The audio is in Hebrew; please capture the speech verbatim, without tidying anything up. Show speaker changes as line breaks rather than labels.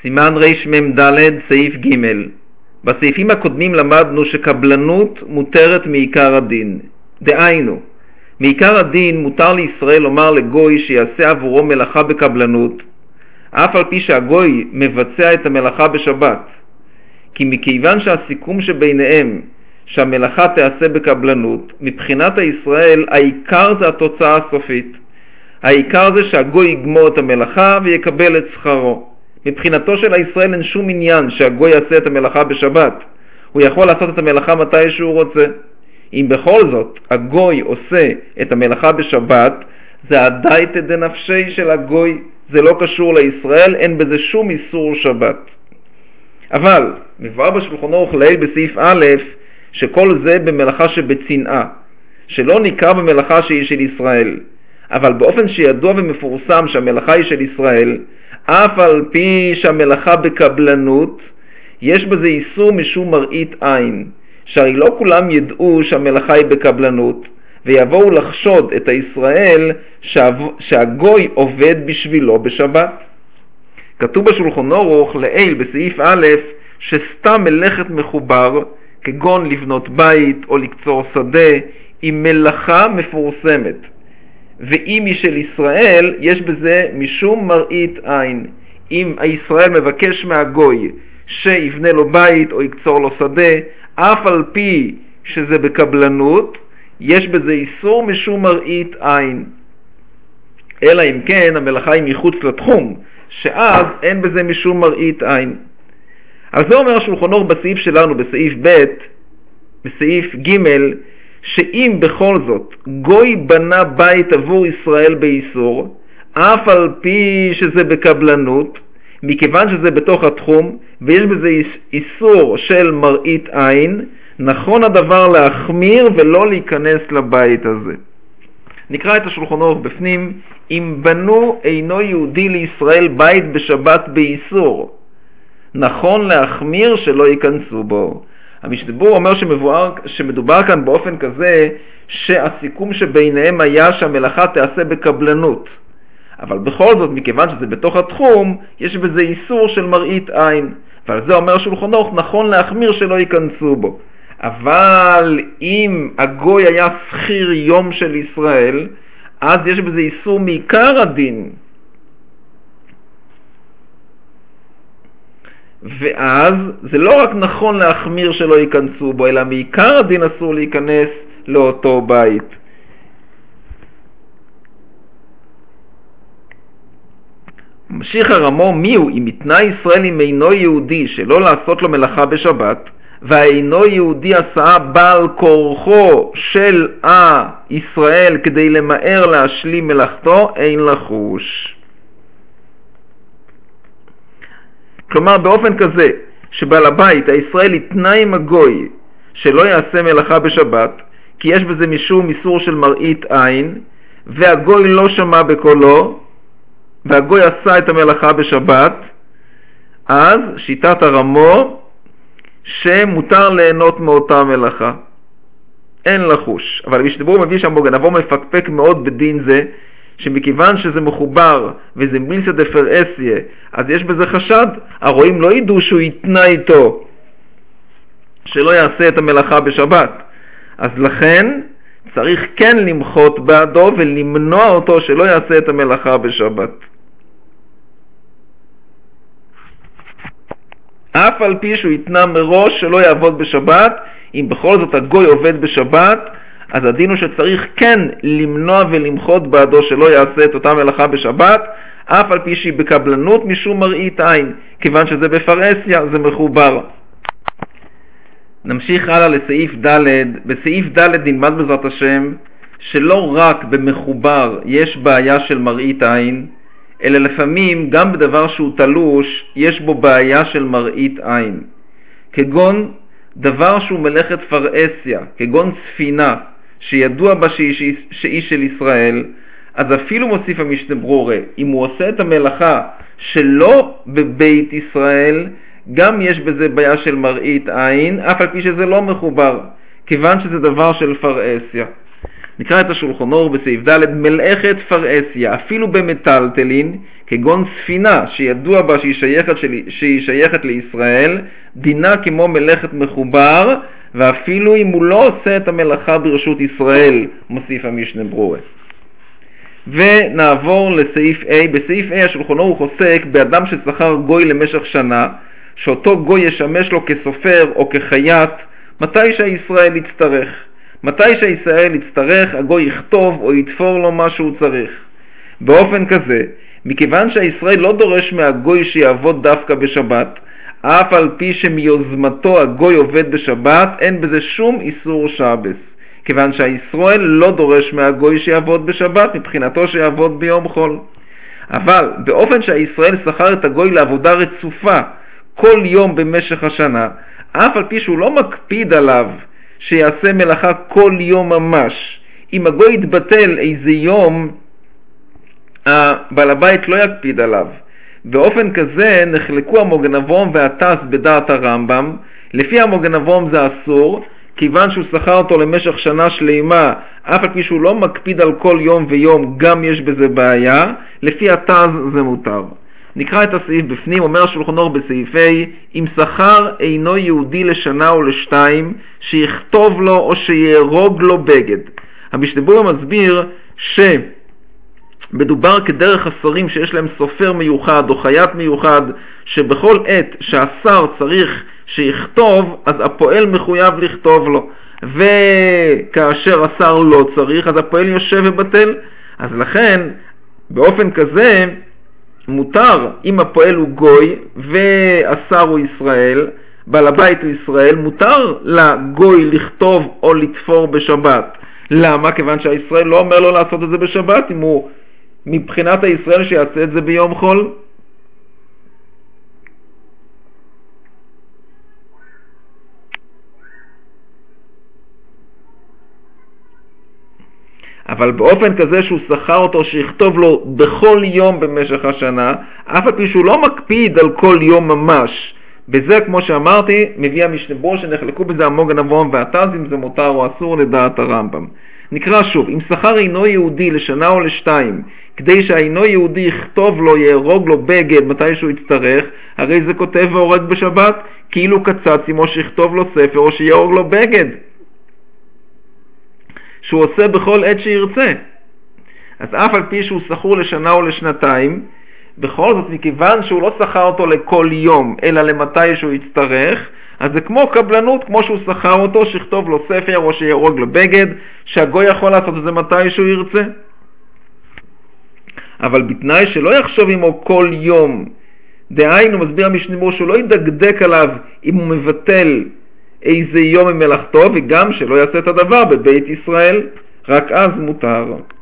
סימן רמ"ד סעיף ג'. בסעיפים הקודמים למדנו שקבלנות מותרת מעיקר הדין. דהיינו, מעיקר הדין מותר לישראל לומר לגוי שיעשה עבורו מלאכה בקבלנות, אף על פי שהגוי מבצע את המלאכה בשבת. כי מכיוון שהסיכום שביניהם שהמלאכה תעשה בקבלנות, מבחינת הישראל העיקר זה התוצאה הסופית. העיקר זה שהגוי יגמור את המלאכה ויקבל את שכרו. מבחינתו של הישראל אין שום עניין שהגוי יעשה את המלאכה בשבת. הוא יכול לעשות את המלאכה מתי שהוא רוצה. אם בכל זאת הגוי עושה את המלאכה בשבת, זה הדייתא דנפשי של הגוי, זה לא קשור לישראל, אין בזה שום איסור שבת. אבל מבואר בשולחן ערוך לעיל בסעיף א' שכל זה במלאכה שבצנעה, שלא נקרא במלאכה שהיא של ישראל, אבל באופן שידוע ומפורסם שהמלאכה היא של ישראל, אף על פי שהמלאכה בקבלנות, יש בזה איסור משום מראית עין, שהרי לא כולם ידעו שהמלאכה היא בקבלנות, ויבואו לחשוד את הישראל שהגוי עובד בשבילו בשבת. כתוב בשולחן ערוך לעיל בסעיף א' שסתם מלאכת מחובר, כגון לבנות בית או לקצור שדה, היא מלאכה מפורסמת. ואם היא של ישראל, יש בזה משום מראית עין. אם הישראל מבקש מהגוי שיבנה לו בית או יקצור לו שדה, אף על פי שזה בקבלנות, יש בזה איסור משום מראית עין. אלא אם כן המלאכה היא מחוץ לתחום, שאז אין בזה משום מראית עין. אז זה אומר השולחן ערוך בסעיף שלנו, בסעיף ב', בסעיף ג', שאם בכל זאת גוי בנה בית עבור ישראל באיסור, אף על פי שזה בקבלנות, מכיוון שזה בתוך התחום ויש בזה איסור של מראית עין, נכון הדבר להחמיר ולא להיכנס לבית הזה. נקרא את השולחן ערוך בפנים. אם בנו אינו יהודי לישראל בית בשבת באיסור, נכון להחמיר שלא ייכנסו בו. המשתבר אומר שמבואר, שמדובר כאן באופן כזה שהסיכום שביניהם היה שהמלאכה תעשה בקבלנות, אבל בכל זאת מכיוון שזה בתוך התחום יש בזה איסור של מראית עין, ועל זה אומר השולחן ערוך נכון להחמיר שלא ייכנסו בו. אבל אם הגוי היה שכיר יום של ישראל, אז יש בזה איסור מעיקר הדין, ואז זה לא רק נכון להחמיר שלא ייכנסו בו, אלא מעיקר הדין אסור להיכנס לאותו בית. ממשיך הרמו, מיהו אם התנה ישראל עם אינו יהודי שלא לעשות לו מלאכה בשבת, והאינו יהודי עשה בעל כורחו של הישראל כדי למהר להשלים מלאכתו, אין לחוש. כלומר באופן כזה שבעל הבית הישראל התנה עם הגוי שלא יעשה מלאכה בשבת, כי יש בזה משום איסור של מראית עין, והגוי לא שמע בקולו והגוי עשה את המלאכה בשבת, אז שיטת הרמו שמותר ליהנות מאותה מלאכה, אין לחוש. אבל המשתבר מביא שם בו גנבו מפקפק מאוד בדין זה, שמכיוון שזה מחובר וזה מילסא דפרעסיה, אז יש בזה חשד, הרואים לא ידעו שהוא יתנה איתו שלא יעשה את המלאכה בשבת, אז לכן צריך כן למחות בעדו ולמנוע אותו שלא יעשה את המלאכה בשבת. אף על פי שהוא יתנה מראש שלא יעבוד בשבת, אם בכל זאת הגוי עובד בשבת, אז הדין הוא שצריך כן למנוע ולמחות בעדו שלא יעשה את אותה מלאכה בשבת, אף על פי שהיא בקבלנות משום מראית עין, כיוון שזה בפרעסיה, זה מחובר. נמשיך הלאה לסעיף ד'. בסעיף ד' נלמד בעזרת השם שלא רק במחובר יש בעיה של מראית עין, אלא לפעמים גם בדבר שהוא תלוש יש בו בעיה של מראית עין, כגון דבר שהוא מלאכת פרעסיה, כגון ספינה שידוע בה שהיא, שהיא של ישראל, אז אפילו מוסיף המשנה ברורה, אם הוא עושה את המלאכה שלא בבית ישראל, גם יש בזה בעיה של מראית עין, אף על פי שזה לא מחובר, כיוון שזה דבר של פרעסיה. נקרא את השולחן אור בסעיף ד' מלאכת פרעסיה, אפילו במטלטלין, כגון ספינה שידוע בה שהיא שייכת, שלי, שהיא שייכת לישראל, דינה כמו מלאכת מחובר, ואפילו אם הוא לא עושה את המלאכה ברשות ישראל, מוסיף המשנה ברורה. ונעבור לסעיף A. בסעיף A השולחן אור חוסק באדם ששכר גוי למשך שנה, שאותו גוי ישמש לו כסופר או כחייט, מתי שהישראל יצטרך. מתי שהישראל יצטרך, הגוי יכתוב או יתפור לו מה שהוא צריך. באופן כזה, מכיוון שהישראל לא דורש מהגוי שיעבוד דווקא בשבת, אף על פי שמיוזמתו הגוי עובד בשבת, אין בזה שום איסור שבס. כיוון שהישראל לא דורש מהגוי שיעבוד בשבת, מבחינתו שיעבוד ביום חול. אבל באופן שהישראל שכר את הגוי לעבודה רצופה כל יום במשך השנה, אף על פי שהוא לא מקפיד עליו שיעשה מלאכה כל יום ממש, אם הגוי יתבטל איזה יום, הבעל הבית לא יקפיד עליו. באופן כזה נחלקו המוגן אברום והטס בדעת הרמב"ם. לפי המוגן אברום זה אסור, כיוון שהוא שכר אותו למשך שנה שלמה, אף על פי שהוא לא מקפיד על כל יום ויום, גם יש בזה בעיה. לפי הטס זה מותר. נקרא את הסעיף בפנים. אומר השולחן אור בסעיף A, אם שכר אינו יהודי לשנה או לשתיים, שיכתוב לו או שיהרוג לו בגד. המשנה ברורה מסביר שמדובר כדרך השרים שיש להם סופר מיוחד או חייט מיוחד, שבכל עת שהשר צריך שיכתוב, אז הפועל מחויב לכתוב לו, וכאשר השר לא צריך, אז הפועל יושב ובטל. אז לכן באופן כזה מותר, אם הפועל הוא גוי והשר הוא ישראל, בעל הבית הוא ישראל, מותר לגוי לכתוב או לתפור בשבת. למה? כיוון שהישראל לא אומר לו לעשות את זה בשבת, אם הוא מבחינת הישראל שיעשה את זה ביום חול. אבל באופן כזה שהוא שכר אותו שיכתוב לו בכל יום במשך השנה, אף על פי שהוא לא מקפיד על כל יום ממש. בזה, כמו שאמרתי, מביא המשנה ברורה שנחלקו בזה המוגן אברום והטס, אם זה מותר או אסור לדעת הרמב"ם. נקרא שוב, אם שכר אינו יהודי לשנה או לשתיים, כדי שהאינו יהודי יכתוב לו, יהרוג לו בגד מתי שהוא יצטרך, הרי זה כותב והורג בשבת, כאילו קצץ עמו שיכתוב לו ספר או שיהרוג לו בגד, שהוא עושה בכל עת שירצה. אז אף על פי שהוא שכור לשנה או לשנתיים, בכל זאת מכיוון שהוא לא שכר אותו לכל יום, אלא למתי שהוא יצטרך, אז זה כמו קבלנות, כמו שהוא שכר אותו שיכתוב לו ספר או שיהרוג לו בגד, שהגוי יכול לעשות את זה מתי שהוא ירצה. אבל בתנאי שלא יחשוב עמו כל יום, דהיינו מסביר המשנה ברורה שהוא לא ידקדק עליו אם הוא מבטל איזה יום ממלאכתו, וגם שלא יעשה את הדבר בבית ישראל, רק אז מותר.